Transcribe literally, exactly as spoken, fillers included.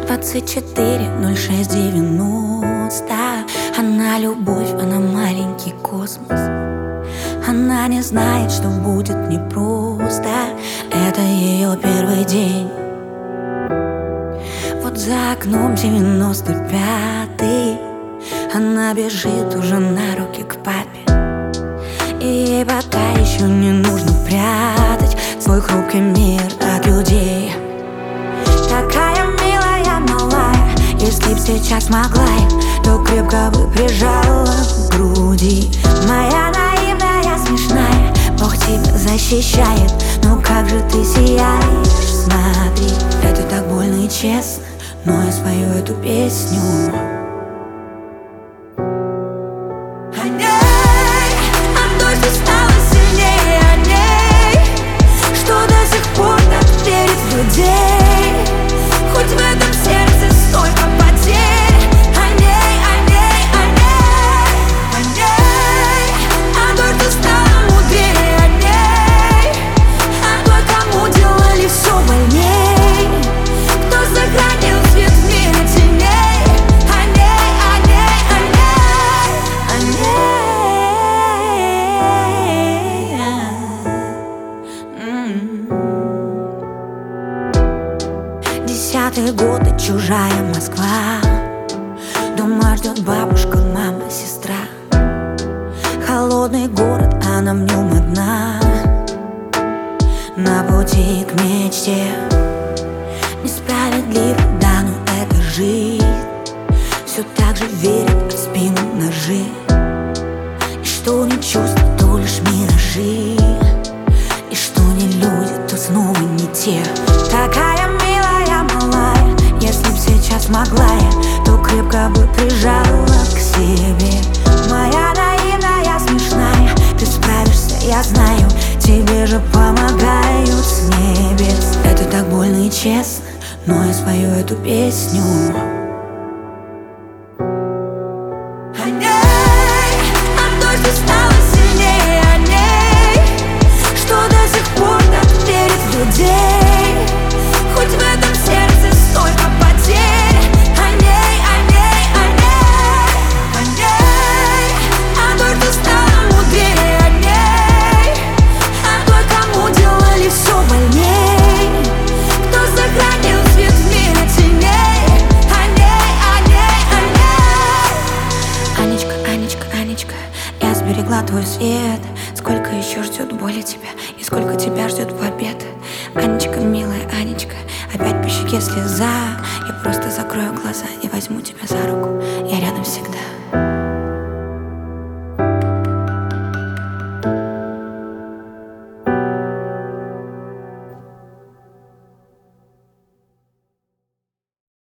двадцать четыре ноль шесть девяносто. Она любовь, она маленький космос. Она не знает, что будет непросто. Это ее первый день. Вот за окном девяносто пятый. Она бежит уже на руки к папе. И ей пока еще не нужно прятать свой хрупкий мир от людей. Такая милая, малая, если б сейчас могла я, то крепко бы прижала к груди. Моя наивная, смешная, Бог тебя защищает. Ну как же ты сияешь, смотри. Это так больно и честно, но я спою эту песню. Хоть в этом сердце столько потерь. О ней, о ней, о ней, о ней, о той, кто стала мудрее. О ней, о той, кому делали все больней, кто сохранил свет в мире теней. О ней, о ней, о ней, о ней. Десятые годы, чужая Москва. Дома ждет бабушка, мама, сестра. Холодный город, она в нем одна. На пути к мечте. Несправедливо, да, но это жизнь. Все так же верит в спину ножи. И что не чувства, то лишь миражи. И что не люди, то снова не те. Такая милая, малая, если б сейчас могла я, то крепко бы прижала к себе. Моя наивная, смешная, ты справишься, я знаю. Тебе же помогают с небес. Это так больно и честно, но я спою эту песню. О ней, о той, что стала сильнее. О ней, что до сих пор так верит в людей. Хоть в этом сердце столько потерь. О ней, о ней, о ней, о ней, о той, кто стала мудрее. О ней, о той, кому делали все больней, кто сохранил свет в мире теней. О ней, о ней, о ней. Анечка, Анечка, Анечка, я сберегла твой свет. Сколько еще ждет боли тебя, и сколько тебя ждет побед. Анечка, милая Анечка, опять по щеке слеза. Я просто закрою глаза и возьму тебя за руку. Я рядом всегда.